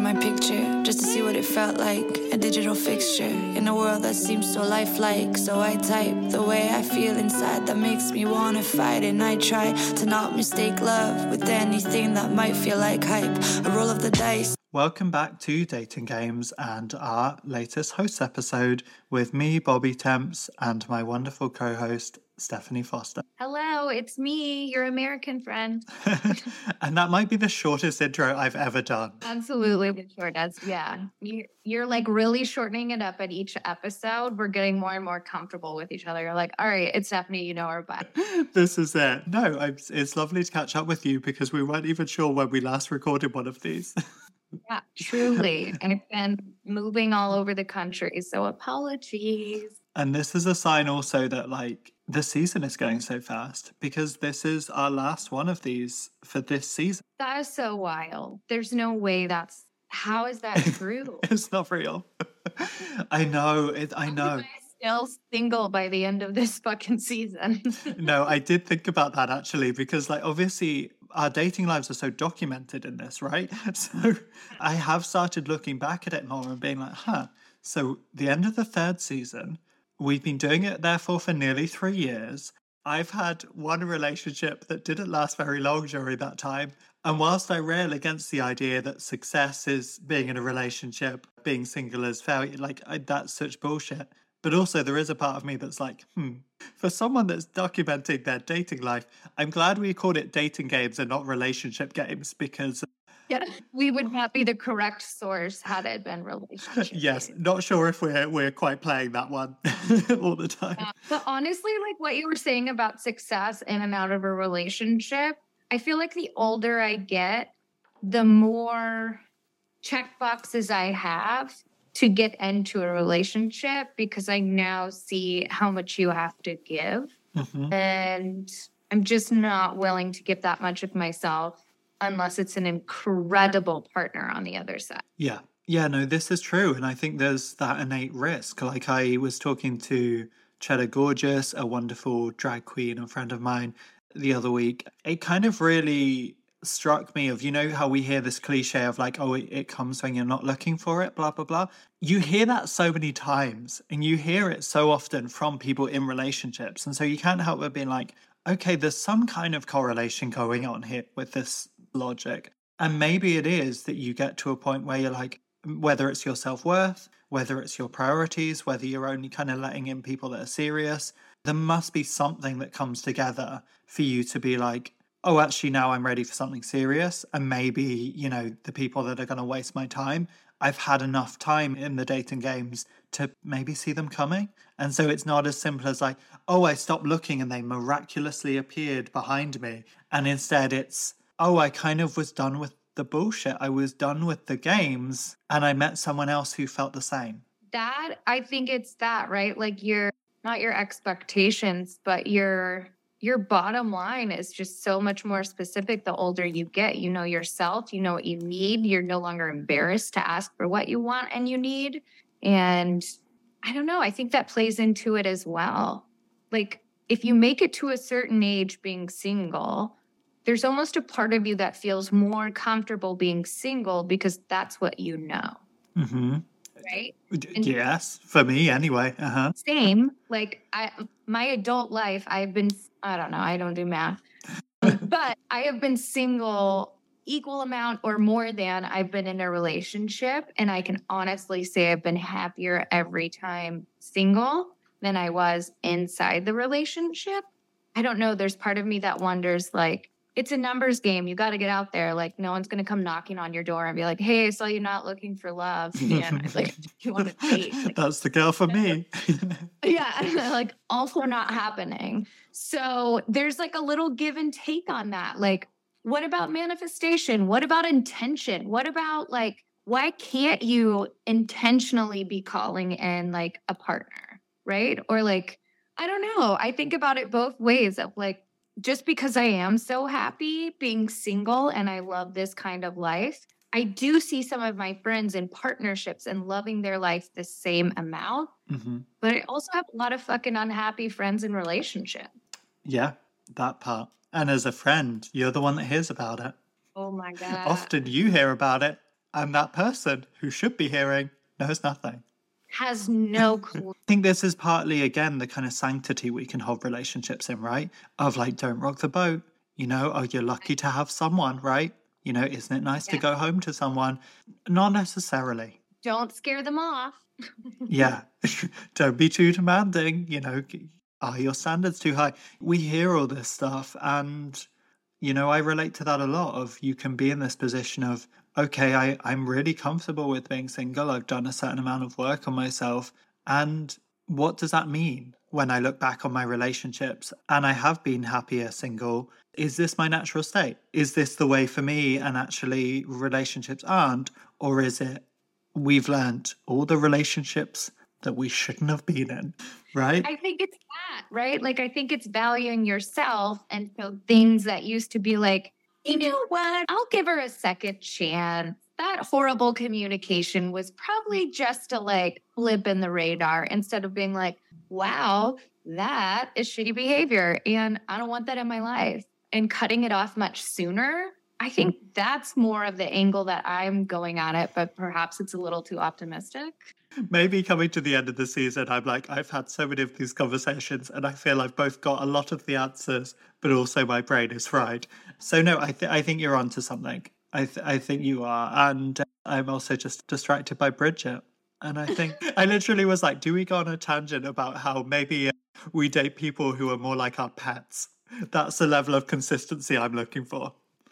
my picture just to see what it felt like. A digital fixture in a world that seems so lifelike. So I type the way I feel inside that makes me wanna fight. And I try to not mistake love with anything that might feel like hype. A roll of the dice. Welcome back to Dating Games and our latest host episode with me, Bobby Temps, and my wonderful co-host, Stephanie Foster. Hello, it's me, your American friend. And that might be the shortest intro I've ever done. Absolutely the shortest, yeah. You're like really shortening it up at each episode. We're getting more and more comfortable with each other. You're like, all right, it's Stephanie, you know her back. This is it. No, it's lovely to catch up with you because we weren't even sure when we last recorded one of these. Yeah, truly. I've been moving all over the country, so apologies. And this is a sign also that like the season is going so fast because this is our last one of these for this season. That is so wild. There's no way how is that true? It's not real. I know. I know. I'm still single by the end of this fucking season. No, I did think about that actually because like obviously our dating lives are so documented in this, right? So I have started looking back at it more and being like, so the end of the third season, we've been doing it therefore for nearly 3 years. I've had one relationship that didn't last very long during that time. And whilst I rail against the idea that success is being in a relationship, being single is failure, that's such bullshit. But also there is a part of me that's like, for someone that's documenting their dating life, I'm glad we called it dating games and not relationship games because... Yeah, we would not be the correct source had it been relationship. Yes, not sure if we're quite playing that one all the time. But honestly, like what you were saying about success in and out of a relationship, I feel like the older I get, the more check boxes I have to get into a relationship because I now see how much you have to give. Mm-hmm. And I'm just not willing to give that much of myself unless it's an incredible partner on the other side. Yeah. Yeah, no, this is true. And I think there's that innate risk. Like I was talking to Cheddar Gorgeous, a wonderful drag queen, a friend of mine, the other week. It kind of really struck me of, you know, how we hear this cliche of like, oh, it comes when you're not looking for it, blah, blah, blah. You hear that so many times and you hear it so often from people in relationships. And so you can't help but being like, okay, there's some kind of correlation going on here with this logic. And maybe it is that you get to a point where you're like, whether it's your self-worth, whether it's your priorities, whether you're only kind of letting in people that are serious, there must be something that comes together for you to be like, oh, actually now I'm ready for something serious. And maybe, you know, the people that are going to waste my time, I've had enough time in the dating games to maybe see them coming. And so it's not as simple as like, oh, I stopped looking and they miraculously appeared behind me. And instead it's, oh, I kind of was done with the bullshit. I was done with the games and I met someone else who felt the same. That, I think it's that, right? Like not your expectations, but your bottom line is just so much more specific the older you get. You know yourself, you know what you need. You're no longer embarrassed to ask for what you want and you need. And I don't know, I think that plays into it as well. Like if you make it to a certain age being single, there's almost a part of you that feels more comfortable being single because that's what you know. Mm-hmm. Right? And yes, for me anyway. Uh-huh. Same. Like my adult life, I don't do math, but I have been single equal amount or more than I've been in a relationship. And I can honestly say I've been happier every time single than I was inside the relationship. I don't know. There's part of me that wonders, like, it's a numbers game. You got to get out there. Like, no one's going to come knocking on your door and be like, hey, I saw you not looking for love. And like, you want to date. Like, that's the girl for me. Yeah. Like, also not happening. So there's like a little give and take on that. Like, what about manifestation? What about intention? What about like, why can't you intentionally be calling in like a partner? Right. Or like, I don't know. I think about it both ways of like, just because I am so happy being single and I love this kind of life, I do see some of my friends in partnerships and loving their life the same amount. Mm-hmm. But I also have a lot of fucking unhappy friends in relationships. Yeah, that part. And as a friend, you're the one that hears about it. Oh my God. Often you hear about it. And that person who should be hearing knows nothing. Has no clue. I think this is partly, again, the kind of sanctity we can hold relationships in, right? Of like, don't rock the boat. You know, oh, you're lucky to have someone, right? You know, isn't it nice to go home to someone? Not necessarily. Don't scare them off. Yeah. Don't be too demanding. You know, are your standards too high? We hear all this stuff. And, you know, I relate to that a lot of you can be in this position of, okay, I'm really comfortable with being single. I've done a certain amount of work on myself. And what does that mean when I look back on my relationships and I have been happier single? Is this my natural state? Is this the way for me and actually relationships aren't? Or is it we've learned all the relationships that we shouldn't have been in, right? I think it's that, right? Like, I think it's valuing yourself. And so things that used to be like, you know what? I'll give her a second chance. That horrible communication was probably just a like blip in the radar instead of being like, wow, that is shitty behavior. And I don't want that in my life. And cutting it off much sooner. I think that's more of the angle that I'm going at it, but perhaps it's a little too optimistic. Maybe coming to the end of the season, I'm like, I've had so many of these conversations and I feel I've both got a lot of the answers, but also my brain is fried. So no, I think you're onto something. I think you are. And I'm also just distracted by Bridget. And I think I literally was like, do we go on a tangent about how maybe we date people who are more like our pets? That's the level of consistency I'm looking for.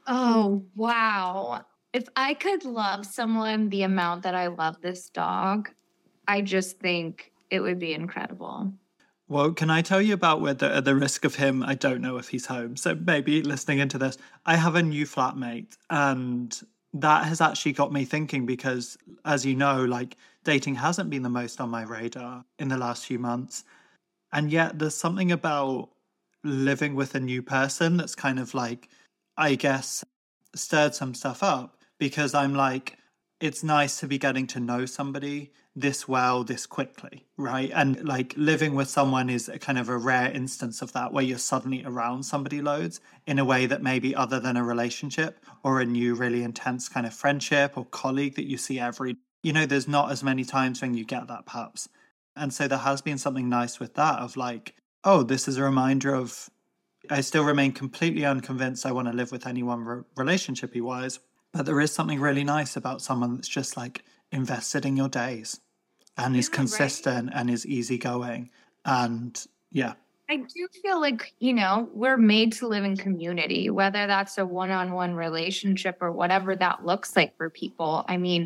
Oh, wow. If I could love someone the amount that I love this dog, I just think it would be incredible. Well, can I tell you about where the risk of him? I don't know if he's home. So maybe listening into this, I have a new flatmate and that has actually got me thinking because, as you know, like dating hasn't been the most on my radar in the last few months. And yet there's something about living with a new person that's kind of like, I guess, stirred some stuff up because I'm like, it's nice to be getting to know somebody this well, this quickly, right? And like living with someone is a kind of a rare instance of that where you're suddenly around somebody loads in a way that maybe other than a relationship or a new really intense kind of friendship or colleague that you see every, you know, there's not as many times when you get that perhaps. And so there has been something nice with that of like, oh, this is a reminder of, I still remain completely unconvinced I want to live with anyone relationship-y wise, but there is something really nice about someone that's just like invested in your days and is consistent and is easygoing. And yeah. I do feel like, you know, we're made to live in community, whether that's a one-on-one relationship or whatever that looks like for people. I mean,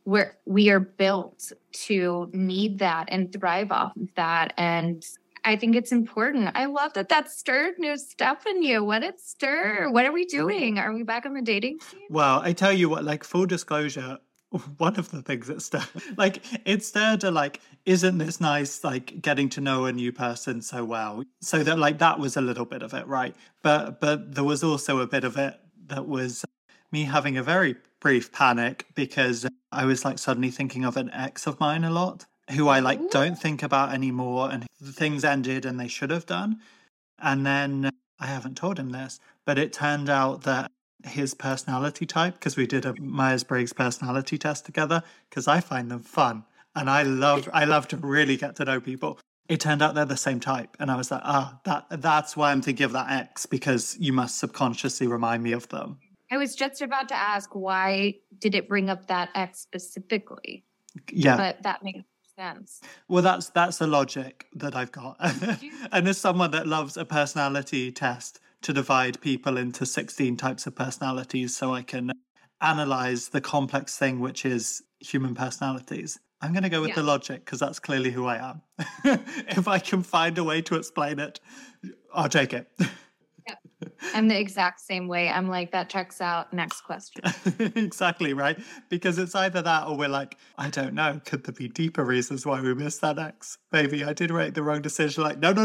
we are built to need that and thrive off of that. And I think it's important. I love that stirred new stuff in you. What did stir? What are we doing? Are we back on the dating scene? Well, I tell you what, like full disclosure, one of the things that stirred, like it stirred a like, isn't this nice, like getting to know a new person so well? So that like, that was a little bit of it, right? But there was also a bit of it that was me having a very brief panic because I was like suddenly thinking of an ex of mine a lot, who I like don't think about anymore, and things ended and they should have done. And then I haven't told him this, but it turned out that his personality type, because we did a Myers-Briggs personality test together, because I find them fun and I love to really get to know people. It turned out they're the same type, and I was like, that's why I'm thinking of that ex, because you must subconsciously remind me of them. I was just about to ask, why did it bring up that ex specifically? Yeah, but that makes sense. Well, that's the logic that I've got. And as someone that loves a personality test to divide people into 16 types of personalities so I can analyze the complex thing, which is human personalities, I'm going to go with the logic because that's clearly who I am. If I can find a way to explain it, I'll take it. I'm the exact same way. I'm like, that checks out. Next question. Exactly, right? Because it's either that or we're like, I don't know, could there be deeper reasons why we missed that ex? Maybe I did make the wrong decision. Like, no.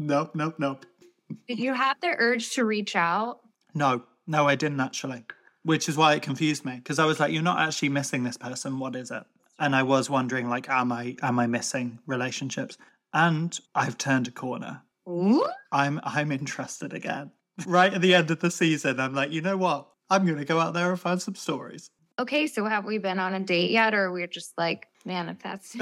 Did you have the urge to reach out? No, I didn't actually, which is why it confused me. Because I was like, you're not actually missing this person. What is it? And I was wondering, like, am I missing relationships? And I've turned a corner. Ooh? I'm interested again. Right at the end of the season, I'm like, you know what? I'm going to go out there and find some stories. okay, so have we been on a date yet? Or we're just like manifesting?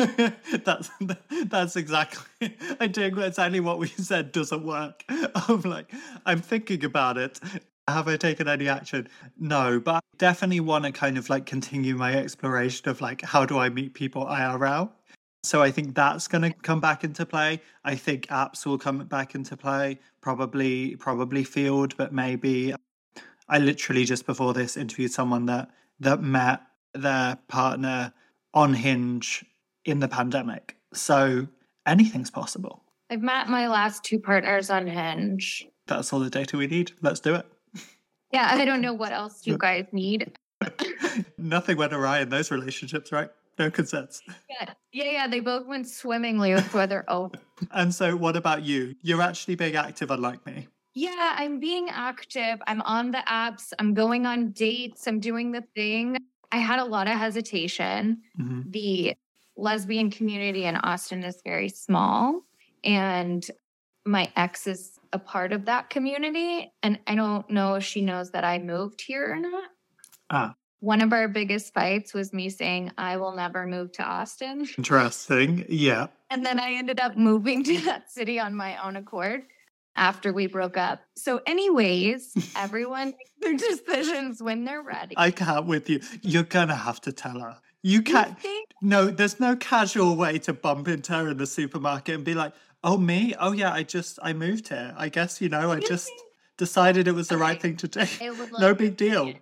That's exactly, I think exactly what we said doesn't work. I'm like, I'm thinking about it. Have I taken any action? No, but I definitely want to kind of like continue my exploration of like, how do I meet people IRL? So I think that's going to come back into play. I think apps will come back into play, probably Field, but maybe. I literally just before this interviewed someone that met their partner on Hinge in the pandemic. So anything's possible. I've met my last 2 partners on Hinge. That's all the data we need. Let's do it. Yeah, I don't know what else you guys need. Nothing went awry in those relationships, right? No consents. Yeah. They both went swimmingly with weather over. And so what about you? You're actually being active, unlike me. Yeah, I'm being active. I'm on the apps. I'm going on dates. I'm doing the thing. I had a lot of hesitation. Mm-hmm. The lesbian community in Austin is very small. And my ex is a part of that community. And I don't know if she knows that I moved here or not. One of our biggest fights was me saying, I will never move to Austin. Interesting. Yeah. And then I ended up moving to that city on my own accord after we broke up. So anyways, everyone makes their decisions when they're ready. I can't with you. You're going to have to tell her. You can't. No, there's no casual way to bump into her in the supermarket and be like, oh, me? Oh, yeah, I moved here. I guess, I just decided it was the right thing to do. No big deal.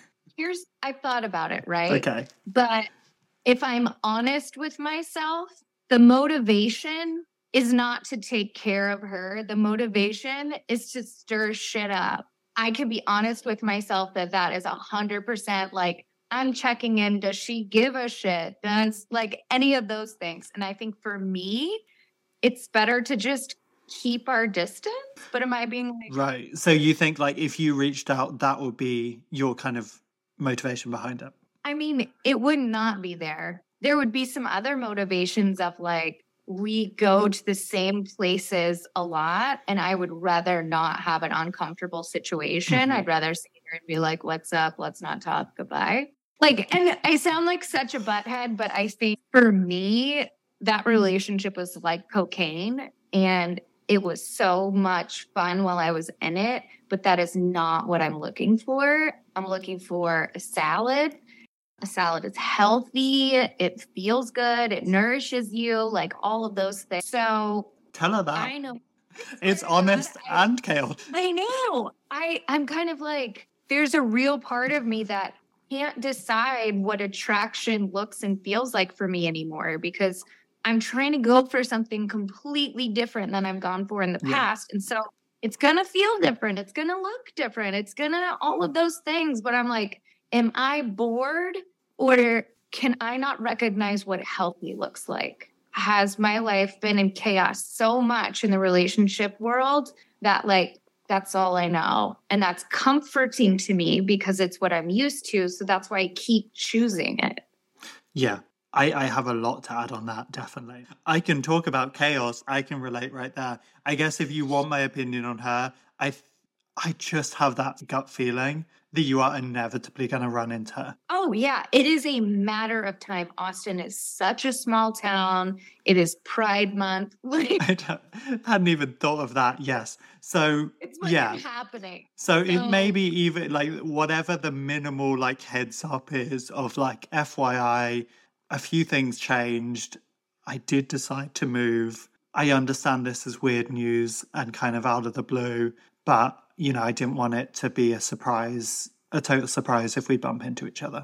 I've thought about it, right? Okay. But if I'm honest with myself, the motivation is not to take care of her. The motivation is to stir shit up. I can be honest with myself that is 100% like, I'm checking in. Does she give a shit? Does like any of those things? And I think for me, it's better to just keep our distance. But am I being like... Right. So you think like if you reached out, that would be your kind of motivation behind it? I mean, it would not be there. There would be some other motivations of like, we go to the same places a lot, and I would rather not have an uncomfortable situation. Mm-hmm. I'd rather see her and be like, what's up? Let's not talk. Goodbye. Like, and I sound like such a butthead, but I think for me, that relationship was like cocaine, and it was so much fun while I was in it, but that is not what I'm looking for. I'm looking for a salad. A salad is healthy. It feels good. It nourishes you, like all of those things. So tell her that. I know. It's honest and chaotic. I know. I'm kind of like, there's a real part of me that can't decide what attraction looks and feels like for me anymore, because I'm trying to go for something completely different than I've gone for in the past. And so it's going to feel different. It's going to look different. It's going to all of those things. But I'm like, am I bored, or can I not recognize what healthy looks like? Has my life been in chaos so much in the relationship world that like, that's all I know. And that's comforting to me because it's what I'm used to. So that's why I keep choosing it. Yeah, I have a lot to add on that, definitely. I can talk about chaos. I can relate right there. I guess if you want my opinion on her, I just have that gut feeling that you are inevitably going to run into her. Oh, yeah. It is a matter of time. Austin is such a small town. It is Pride Month. I hadn't even thought of that. Yes. So, it's happening. So it may be even like whatever the minimal like heads up is of like FYI, a few things changed. I did decide to move. I understand this is weird news and kind of out of the blue, but I didn't want it to be a total surprise if we bump into each other.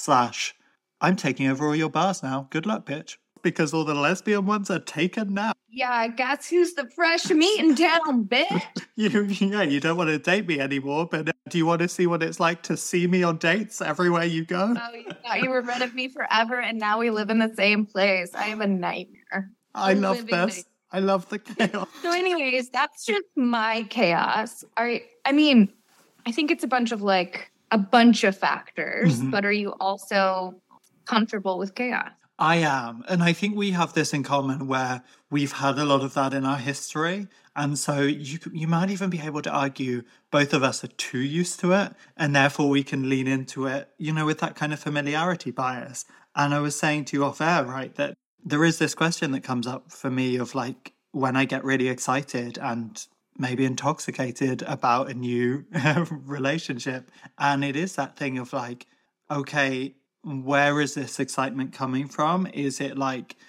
/ I'm taking over all your bars now. Good luck, bitch. Because all the lesbian ones are taken now. Yeah, guess who's the fresh meat in town, bitch? You don't want to date me anymore, but do you want to see what it's like to see me on dates everywhere you go? Oh, you thought you were rid of me forever, and now we live in the same place. I am a nightmare. I love this. I love the chaos. So anyways, that's just my chaos. I mean, I think it's a bunch of factors, but are you also comfortable with chaos? I am. And I think we have this in common where we've had a lot of that in our history. And so you might even be able to argue both of us are too used to it. And therefore we can lean into it, with that kind of familiarity bias. And I was saying to you off air, right, that there is this question that comes up for me of like when I get really excited and maybe intoxicated about a new relationship. And it is that thing of like, okay, where is this excitement coming from? Is it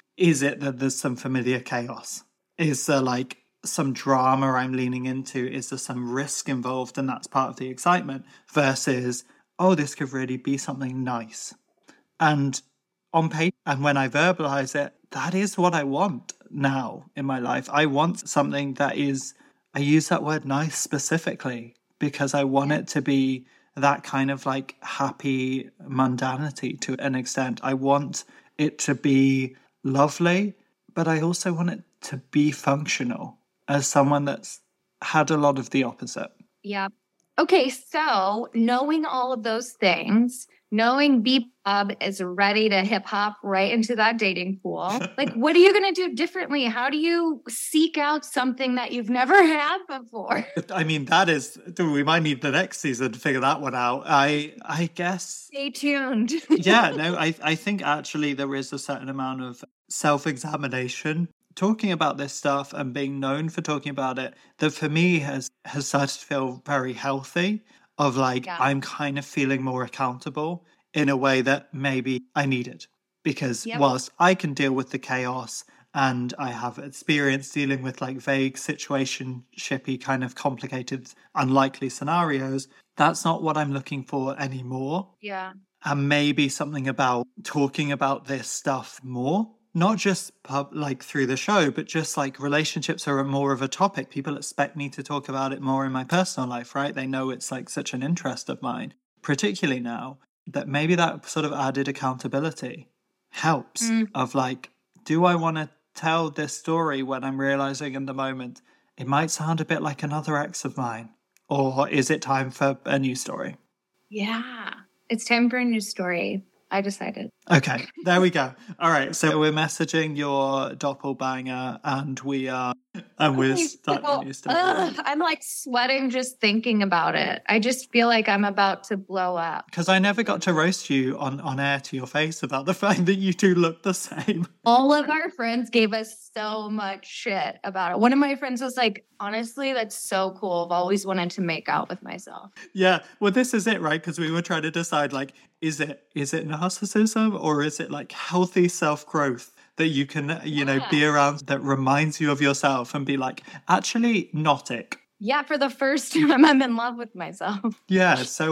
that there's some familiar chaos? Is there like some drama I'm leaning into? Is there some risk involved and that's part of the excitement? Versus, oh, this could really be something nice. And on paper, and when I verbalize it, that is what I want now in my life. I want something that is, I use that word nice specifically because I want it to be that kind of like happy mundanity to an extent. I want it to be lovely, but I also want it to be functional as someone that's had a lot of the opposite. Yeah. Okay, so knowing all of those things, knowing B-Pub is ready to hip hop right into that dating pool, like what are you going to do differently? How do you seek out something that you've never had before? I mean, we might need the next season to figure that one out. I guess. Stay tuned. Yeah, no, I think actually there is a certain amount of self-examination talking about this stuff and being known for talking about it that for me has started to feel very healthy of like, I'm kind of feeling more accountable in a way that maybe I needed. Because whilst I can deal with the chaos and I have experience dealing with like vague situationshipy kind of complicated, unlikely scenarios, that's not what I'm looking for anymore. Yeah. And maybe something about talking about this stuff more. Not just like through the show, but just like relationships are more of a topic. People expect me to talk about it more in my personal life, right? They know it's like such an interest of mine, particularly now that maybe that sort of added accountability helps of like, do I want to tell this story when I'm realizing in the moment it might sound a bit like another ex of mine? Or is it time for a new story? Yeah, it's time for a new story. I decided. Okay, there we go. All right, so we're messaging your doppelbanger and we're starting a new story. I'm like sweating just thinking about it. I just feel like I'm about to blow up. Because I never got to roast you on air to your face about the fact that you two look the same. All of our friends gave us so much shit about it. One of my friends was like, honestly, that's so cool. I've always wanted to make out with myself. Yeah, well, this is it, right? Because we were trying to decide, like, is it narcissism or is it like healthy self-growth that you can, be around that reminds you of yourself and be like, actually not it. Yeah, for the first time I'm in love with myself. Yeah, so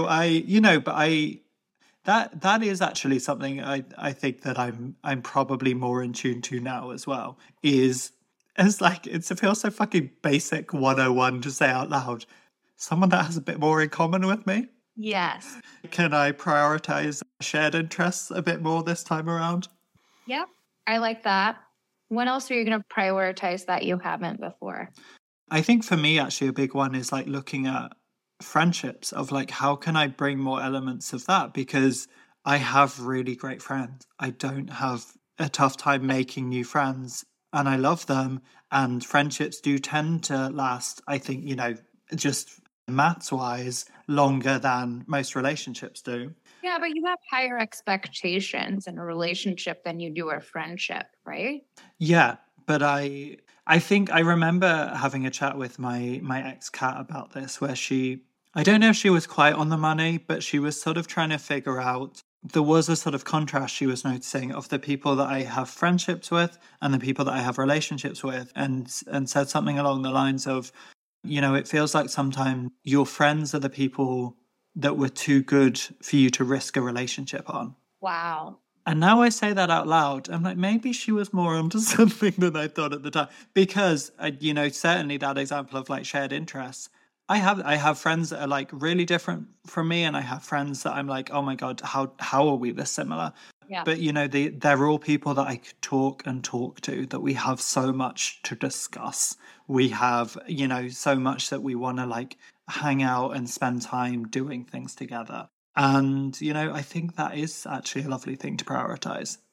that is actually something I think that I'm probably more in tune to now as well. It feels so fucking basic 101 to say out loud. Someone that has a bit more in common with me. Yes. Can I prioritize shared interests a bit more this time around? Yep, I like that. What else are you going to prioritize that you haven't before? I think for me, actually, a big one is like looking at friendships of like, how can I bring more elements of that? Because I have really great friends. I don't have a tough time making new friends and I love them. And friendships do tend to last, I think, just maths wise, longer than most relationships do. Yeah, but you have higher expectations in a relationship than you do a friendship, right? Yeah, but I think I remember having a chat with my ex Kat about this, where I don't know if she was quite on the money, but she was sort of trying to figure out, there was a sort of contrast she was noticing of the people that I have friendships with and the people that I have relationships with, and said something along the lines of, it feels like sometimes your friends are the people that were too good for you to risk a relationship on. Wow. And now I say that out loud, I'm like, maybe she was more onto something than I thought at the time. Because, certainly that example of like shared interests, I have friends that are like really different from me, and I have friends that I'm like, oh my God, how are we this similar? Yeah. But, they're all people that I could talk to, that we have so much to discuss. We have, so much that we want to like hang out and spend time doing things together. And, I think that is actually a lovely thing to prioritize.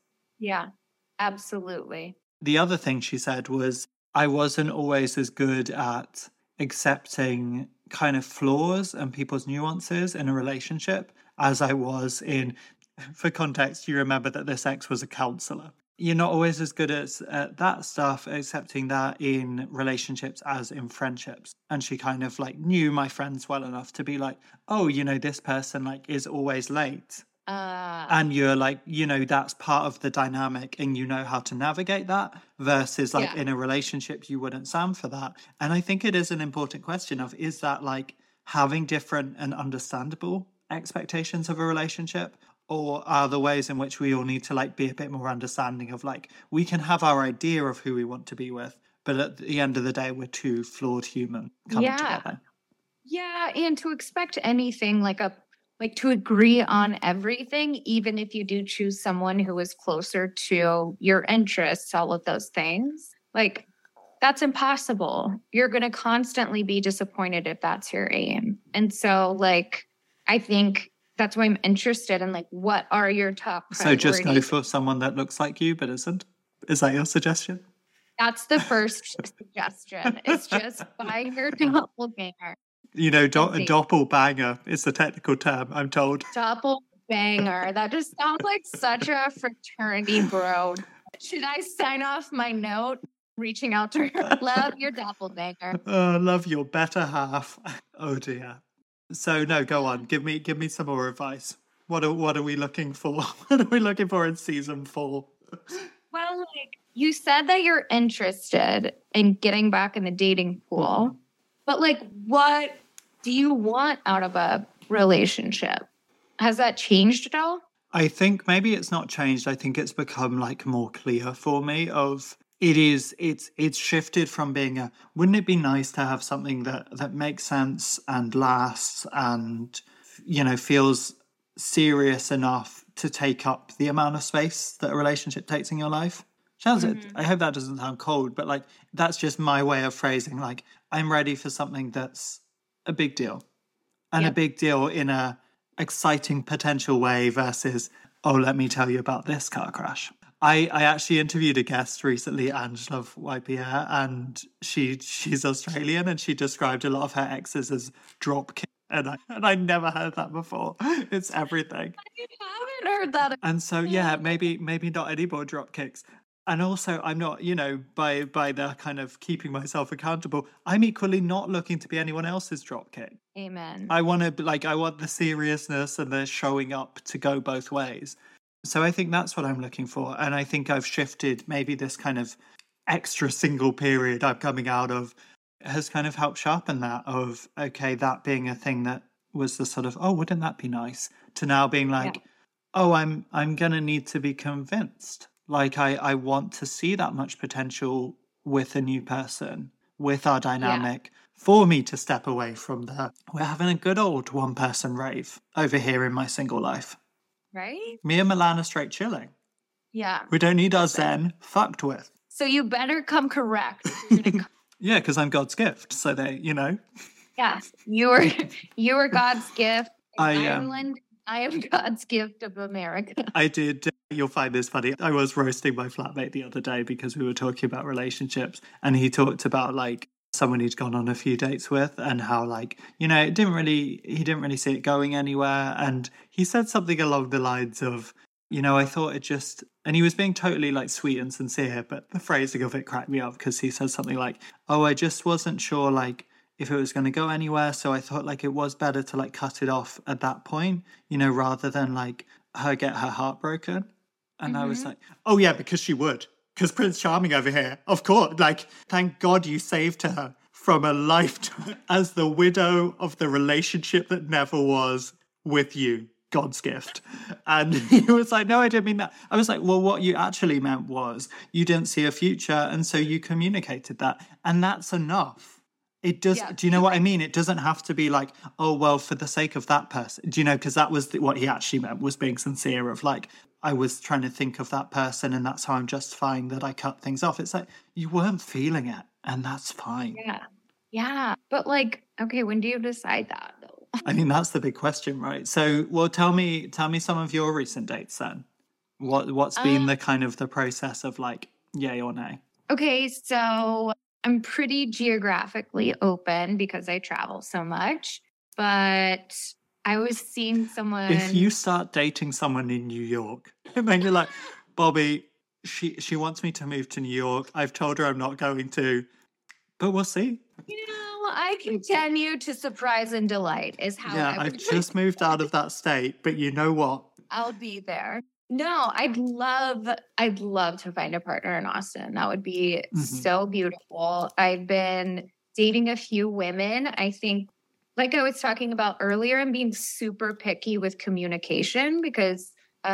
Yeah, absolutely. The other thing she said was, I wasn't always as good at accepting kind of flaws and people's nuances in a relationship as I was in, for context, you remember that this ex was a counselor. You're not always as good at that stuff, accepting that in relationships as in friendships. And she kind of like knew my friends well enough to be like, oh, this person like is always late. And you're like, that's part of the dynamic and you know how to navigate that versus like in a relationship, you wouldn't stand for that. And I think it is an important question of, is that like having different and understandable expectations of a relationship? Or are the ways in which we all need to like be a bit more understanding of like, we can have our idea of who we want to be with, but at the end of the day, we're two flawed human coming together. Yeah. And to expect anything like to agree on everything, even if you do choose someone who is closer to your interests, all of those things, like that's impossible. You're going to constantly be disappointed if that's your aim. And so like, I think that's why I'm interested in like, what are your top priorities? So just go for someone that looks like you, but isn't? Is that your suggestion? That's the first suggestion. It's just buy your doppelganger. Doppelbanger is the technical term, I'm told. Doppelbanger. That just sounds like such a fraternity bro. Should I sign off my note? Reaching out to her. Love your doppelbanger. Love your better half. Oh dear. So no, go on. Give me some more advice. What are we looking for? What are we looking for in season 4? Well, like you said that you're interested in getting back in the dating pool, but like what do you want out of a relationship? Has that changed at all? I think maybe it's not changed. I think it's become like more clear for me of it's shifted from being wouldn't it be nice to have something that makes sense and lasts and feels serious enough to take up the amount of space that a relationship takes in your life. I hope that doesn't sound cold, but like that's just my way of phrasing like I'm ready for something that's a big deal and a big deal in a exciting potential way versus, oh, let me tell you about this car crash. I actually interviewed a guest recently, Angela Wypierre, and she's Australian, and she described a lot of her exes as drop kick, and I never heard that before. It's everything. I haven't heard that. And so maybe not any more drop kicks. And also, I'm not, by the kind of keeping myself accountable, I'm equally not looking to be anyone else's drop kick. Amen. I want the seriousness and the showing up to go both ways. So I think that's what I'm looking for. And I think I've shifted maybe this kind of extra single period I'm coming out of has kind of helped sharpen that of, okay, that being a thing that was the sort of, oh, wouldn't that be nice? To now being like, oh, I'm going to need to be convinced. Like I want to see that much potential with a new person, with our dynamic, for me to step away from we're having a good old one-person rave over here in my single life. Right? Me and Milan are straight chilling. Yeah. We don't need our Zen fucked with. So you better come correct. Yeah, because I'm God's gift. So they, Yeah, you are God's gift. Ireland, I am God's gift of America. I did. You'll find this funny. I was roasting my flatmate the other day because we were talking about relationships, and he talked about like someone he'd gone on a few dates with and how like, he didn't really see it going anywhere. And he said something along the lines of, I thought it just, and he was being totally like sweet and sincere, but the phrasing of it cracked me up because he said something like, oh, I just wasn't sure like if it was going to go anywhere. So I thought like it was better to like cut it off at that point, rather than like her get her heart broken. And I was like, oh yeah, because she would. Because Prince Charming over here, of course, like, thank God you saved her from a lifetime as the widow of the relationship that never was with you, God's gift. And he was like, no, I didn't mean that. I was like, well, what you actually meant was you didn't see a future, and so you communicated that. And that's enough. It does. Yeah. Do you know what I mean? It doesn't have to be like, oh, well, for the sake of that person. Do you know? Because that was what he actually meant, was being sincere of like, I was trying to think of that person and that's how I'm justifying that I cut things off. It's like, you weren't feeling it and that's fine. Yeah. Yeah. But like, okay, when do you decide that though? I mean, that's the big question, right? So, well, tell me some of your recent dates then. What's been the kind of the process of like yay or nay? Okay, so I'm pretty geographically open because I travel so much, but I was seeing someone. If you start dating someone in New York, and then you're like, Bobby, she wants me to move to New York. I've told her I'm not going to, but we'll see. I continue to surprise and delight is how I've just moved out of that state, but you know what? I'll be there. No, I'd love to find a partner in Austin. That would be so beautiful. I've been dating a few women. I think, like I was talking about earlier, I'm being super picky with communication because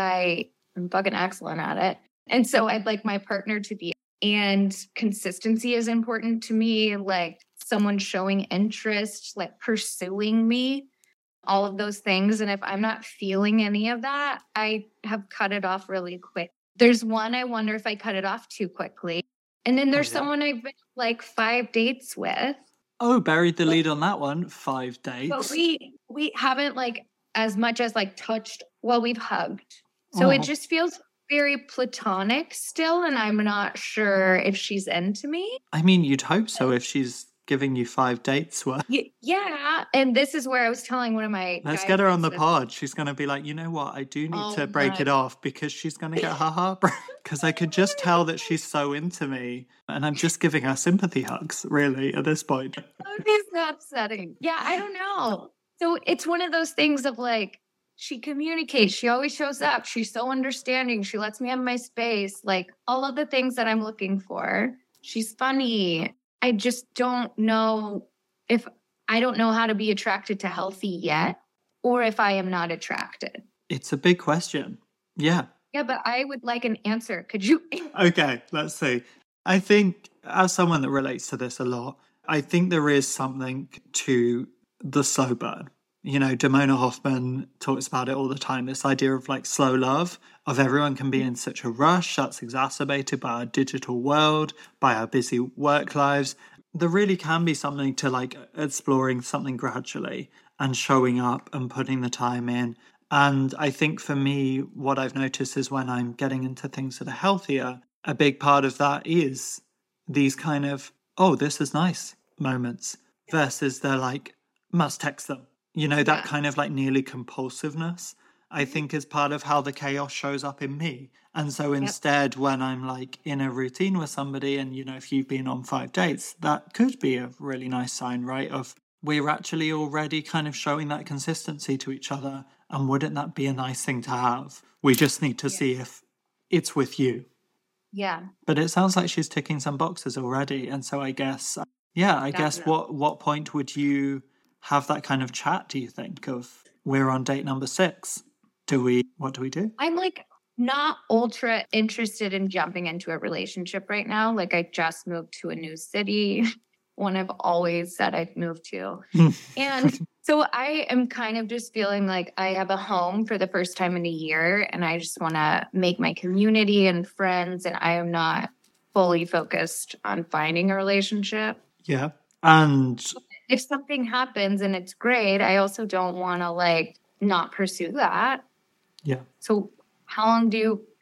I am fucking excellent at it. And so I'd like my partner to be, and consistency is important to me, like someone showing interest, like pursuing me, all of those things. And if I'm not feeling any of that, I have cut it off really quick. There's one, I wonder if I cut it off too quickly. And then there's someone I've been like 5 dates with. Oh, buried the lead on that one. 5 dates. But we haven't like as much as like touched. Well, we've hugged. So it just feels very platonic still. And I'm not sure if she's into me. I mean, you'd hope so if she's giving you 5 dates worth. Yeah. And this is where I was telling one of my Let's get her on the pod. She's going to be like, you know what? I do need to break it off because she's going to get her heart broken. Because I could just tell that she's so into me. And I'm just giving her sympathy hugs, really, at this point. It's not upsetting. Yeah, I don't know. So it's one of those things of like, she communicates. She always shows up. She's so understanding. She lets me have my space. Like all of the things that I'm looking for. She's funny. I just don't know if I don't know how to be attracted to healthy yet, or if I am not attracted. It's a big question. Yeah. Yeah, but I would like an answer. Could you? Okay, let's see. I think as someone that relates to this a lot, I think there is something to the slow burn. You know, Damona Hoffman talks about it all the time, this idea of like slow love, of everyone can be in such a rush that's exacerbated by our digital world, by our busy work lives. There really can be something to like exploring something gradually and showing up and putting the time in. And I think for me, what I've noticed is when I'm getting into things that are healthier, a big part of that is these kind of, oh, this is nice moments versus they're like, must text them. You know, that kind of like nearly compulsiveness, I think is part of how the chaos shows up in me. And so instead, when I'm like in a routine with somebody and, you know, if you've been on 5 dates, that could be a really nice sign, right? Of we're actually already kind of showing that consistency to each other. And wouldn't that be a nice thing to have? We just need to see if it's with you. Yeah. But it sounds like she's ticking some boxes already. And so I guess, I guess what point would you have that kind of chat, do you think, of we're on date number 6? What do we do? I'm like not ultra interested in jumping into a relationship right now. Like I just moved to a new city, one I've always said I'd move to. And so I am kind of just feeling like I have a home for the first time in a year and I just want to make my community and friends, and I am not fully focused on finding a relationship. Yeah. And if something happens and it's great, I also don't want to like not pursue that. Yeah. So how long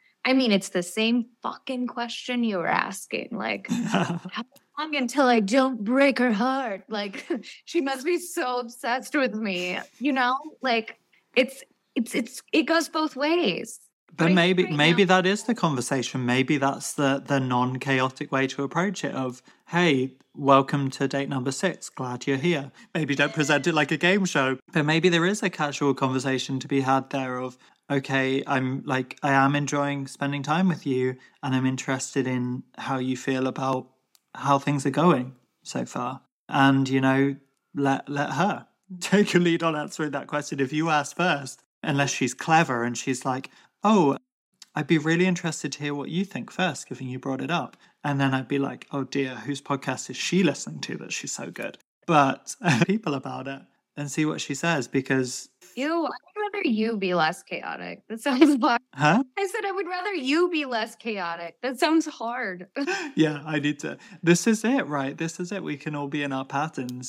it's the same fucking question you were asking. Like, how long until I don't break her heart? Like, she must be so obsessed with me, you know? Like, it goes both ways. But maybe that is the conversation. Maybe that's the non-chaotic way to approach it of, hey, welcome to date number 6. Glad you're here. Maybe don't present it like a game show, but maybe there is a casual conversation to be had there of, okay, I am enjoying spending time with you and I'm interested in how you feel about how things are going so far. And, you know, let her take a lead on answering that question if you ask first, unless she's clever and she's like, oh, I'd be really interested to hear what you think first, given you brought it up. And then I'd be like, oh dear, whose podcast is she listening to that she's so good? But people about it and see what she says, because... Ew, I would rather you be less chaotic. That sounds hard. Huh? I said I would rather you be less chaotic. That sounds hard. Yeah, I need to. This is it, right? This is it. We can all be in our patterns.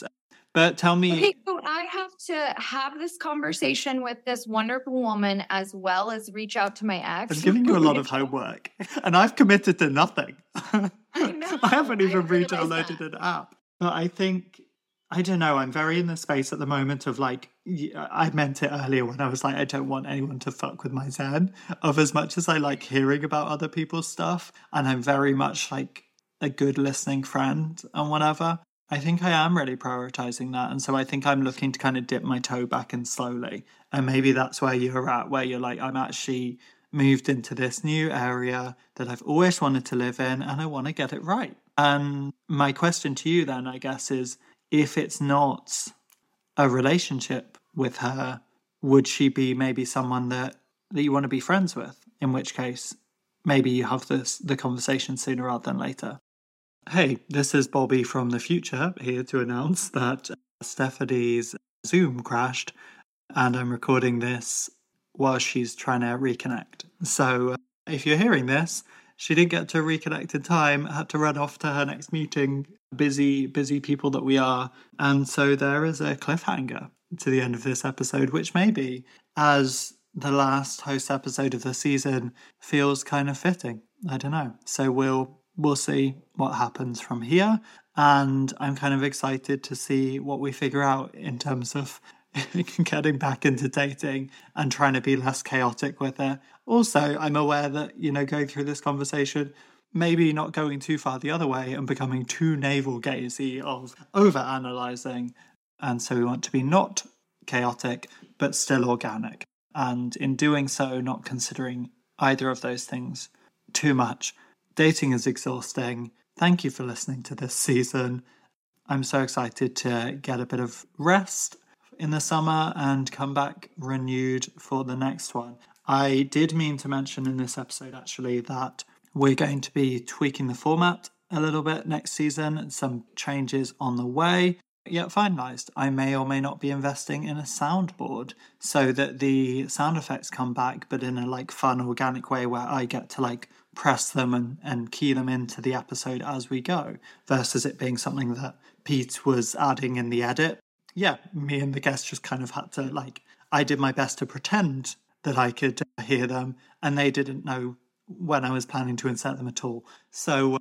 But tell me... Okay, so I have to have this conversation with this wonderful woman as well as reach out to my ex. I'm giving you a lot of homework, and I've committed to nothing. I know. I haven't even realized re-downloaded an app. But I think, I don't know, I'm very in the space at the moment of like, I meant it earlier when I was like, I don't want anyone to fuck with my Zen, of as much as I like hearing about other people's stuff, and I'm very much like a good listening friend and whatever. I think I am really prioritizing that. And so I think I'm looking to kind of dip my toe back in slowly. And maybe that's where you're at, where you're like, I'm actually moved into this new area that I've always wanted to live in and I want to get it right. And my question to you then, I guess, is if it's not a relationship with her, would she be maybe someone that you want to be friends with? In which case, maybe you have the conversation sooner rather than later. Hey, this is Bobby from the future, here to announce that Stephanie's Zoom crashed, and I'm recording this while she's trying to reconnect. So if you're hearing this, she didn't get to reconnect in time, had to run off to her next meeting, busy people that we are. And so there is a cliffhanger to the end of this episode, which maybe, as the last host episode of the season, feels kind of fitting. I don't know. So we'll see what happens from here. And I'm kind of excited to see what we figure out in terms of getting back into dating and trying to be less chaotic with it. Also, I'm aware that, going through this conversation, maybe not going too far the other way and becoming too navel-gazy of over-analysing. And so we want to be not chaotic, but still organic. And in doing so, not considering either of those things too much. Dating is exhausting. Thank you for listening to this season. I'm so excited to get a bit of rest in the summer and come back renewed for the next one. I did mean to mention in this episode, actually, that we're going to be tweaking the format a little bit next season. Some changes on the way, yet finalised. I may or may not be investing in a soundboard so that the sound effects come back, but in a fun, organic way where I get to press them and key them into the episode as we go, versus it being something that Pete was adding in the edit. Yeah, me and the guest just kind of had to, I did my best to pretend that I could hear them, and they didn't know when I was planning to insert them at all. So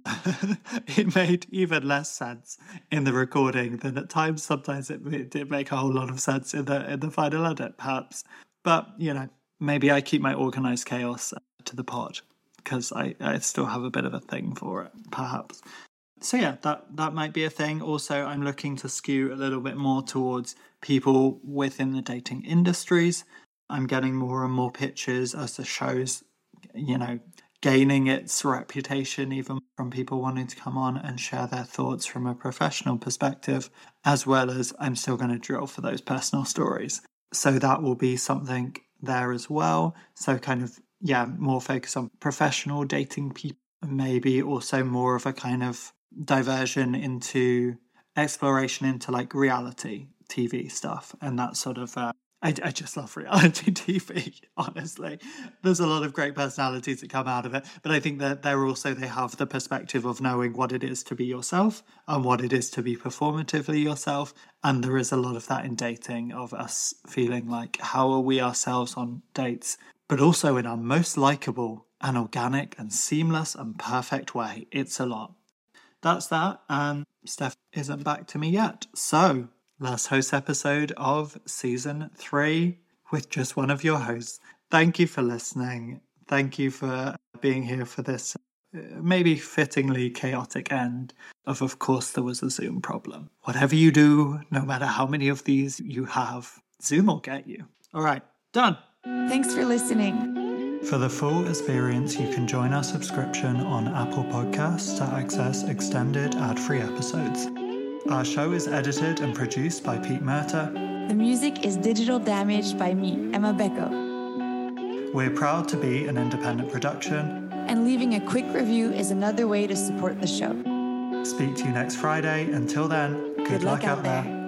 it made even less sense in the recording than at times. Sometimes it did make a whole lot of sense in the final edit, perhaps. But, maybe I keep my organised chaos to the pod, because I still have a bit of a thing for it, perhaps. So yeah, that might be a thing. Also, I'm looking to skew a little bit more towards people within the dating industries. I'm getting more and more pitches as the show's, gaining its reputation, even from people wanting to come on and share their thoughts from a professional perspective, as well as I'm still going to drill for those personal stories. So that will be something there as well. So kind of, more focus on professional dating people, maybe also more of a kind of diversion into exploration into reality TV stuff and that sort of I just love reality TV, honestly. There's a lot of great personalities that come out of it, but I think that they have the perspective of knowing what it is to be yourself and what it is to be performatively yourself. And there is a lot of that in dating, of us feeling like, how are we ourselves on dates, but also in our most likable and organic and seamless and perfect way. It's a lot. That's that, and Steph isn't back to me yet. So, last host episode of season 3 with just one of your hosts. Thank you for listening. Thank you for being here for this maybe fittingly chaotic end of course, there was a Zoom problem. Whatever you do, no matter how many of these you have, Zoom will get you. All right, done. Thanks for listening. For the full experience, you can join our subscription on Apple Podcasts to access extended ad-free episodes. Our show is edited and produced by Pete Murta. The music is Digital Damage by me, Emma Becco. We're proud to be an independent production. And leaving a quick review is another way to support the show. Speak to you next Friday. Until then, good luck out there.